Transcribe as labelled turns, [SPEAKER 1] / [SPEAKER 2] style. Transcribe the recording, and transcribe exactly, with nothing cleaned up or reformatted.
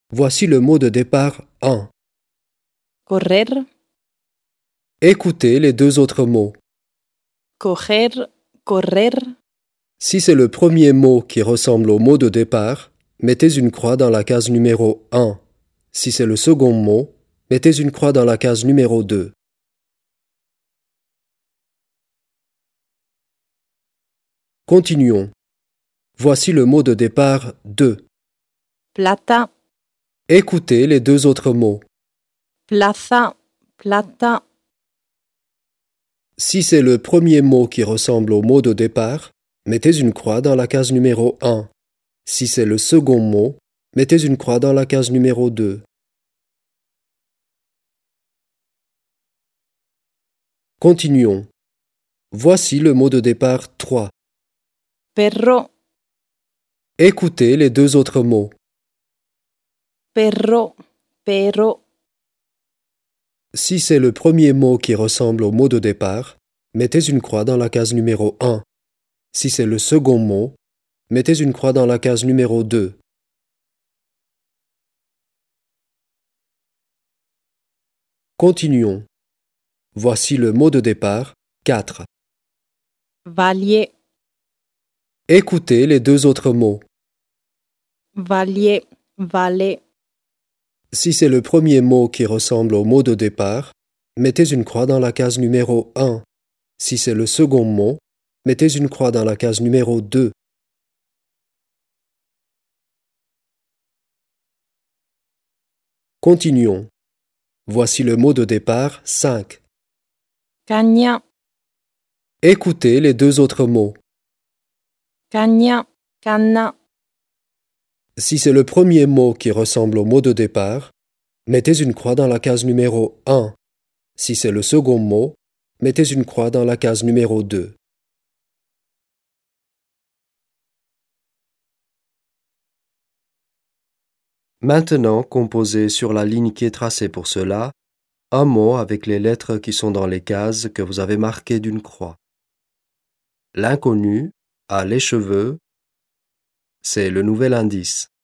[SPEAKER 1] Voici le mot de départ un.
[SPEAKER 2] correr,
[SPEAKER 1] Écoutez les deux autres mots.
[SPEAKER 2] coger, correr,
[SPEAKER 1] Si c'est le premier mot qui ressemble au mot de départ, mettez une croix dans la case numéro un. Si c'est le second mot, mettez une croix dans la case numéro deux. Continuons. Voici le mot de départ deux.
[SPEAKER 2] plata,
[SPEAKER 1] Écoutez les deux autres mots.
[SPEAKER 2] plaza, plata,
[SPEAKER 1] Si c'est le premier mot qui ressemble au mot de départ, mettez une croix dans la case numéro un. Si c'est le second mot, mettez une croix dans la case numéro deux. Continuons. Voici le mot de départ trois.
[SPEAKER 2] perro,
[SPEAKER 1] Écoutez les deux autres mots.
[SPEAKER 2] perro, pero,
[SPEAKER 1] Si c'est le premier mot qui ressemble au mot de départ, mettez une croix dans la case numéro un. Si c'est le second mot, mettez une croix dans la case numéro deux. Continuons. Voici le mot de départ quatre.
[SPEAKER 2] valier,
[SPEAKER 1] Écoutez les deux autres mots.
[SPEAKER 2] valier, valer,
[SPEAKER 1] Si c'est le premier mot qui ressemble au mot de départ, mettez une croix dans la case numéro un. Si c'est le second mot, mettez une croix dans la case numéro deux. Continuons. Voici le mot de départ cinq.
[SPEAKER 2] caña,
[SPEAKER 1] Écoutez les deux autres mots.
[SPEAKER 2] caña, cana,
[SPEAKER 1] Si c'est le premier mot qui ressemble au mot de départ, mettez une croix dans la case numéro un. Si c'est le second mot, mettez une croix dans la case numéro deux. Maintenant, composez sur la ligne qui est tracée pour cela un mot avec les lettres qui sont dans les cases que vous avez marquées d'une croix. L'inconnu a les cheveux, c'est le nouvel indice.